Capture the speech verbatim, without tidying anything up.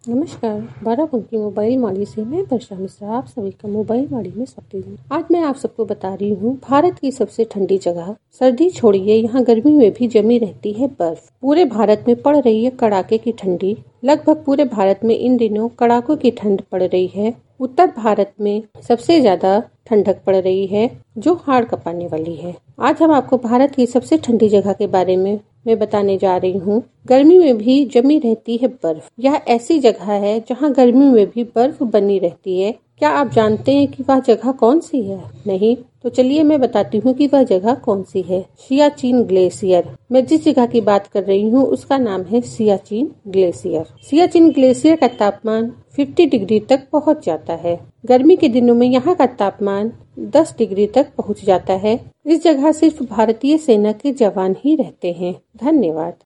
नमस्कार, बाराबंकी मोबाइल वाणी से मैं वर्षा मिश्रा आप सभी का मोबाइल वाणी में स्वागत हूँ। आज मैं आप सबको बता रही हूँ भारत की सबसे ठंडी जगह। सर्दी छोड़िए, यहाँ गर्मी में भी जमी रहती है बर्फ। पूरे भारत में पड़ रही है कड़ाके की ठंडी। लगभग पूरे भारत में इन दिनों कड़ाकों की ठंड पड़ रही है। उत्तर भारत में सबसे ज्यादा ठंडक पड़ रही है, जो हाड़ कपाने वाली है। आज हम आपको भारत की सबसे ठंडी जगह के बारे में मैं बताने जा रही हूँ। गर्मी में भी जमी रहती है बर्फ। यह ऐसी जगह है जहाँ गर्मी में भी बर्फ बनी रहती है। क्या आप जानते हैं कि वह जगह कौन सी है? नहीं तो चलिए मैं बताती हूँ कि वह जगह कौन सी है। सियाचिन ग्लेशियर। मैं जिस जगह की बात कर रही हूँ उसका नाम है सियाचिन ग्लेशियर। सियाचिन ग्लेशियर का तापमान पचास डिग्री तक पहुँच जाता है। गर्मी के दिनों में यहाँ का तापमान दस डिग्री तक पहुँच जाता है। इस जगह सिर्फ भारतीय सेना के जवान ही रहते हैं। धन्यवाद।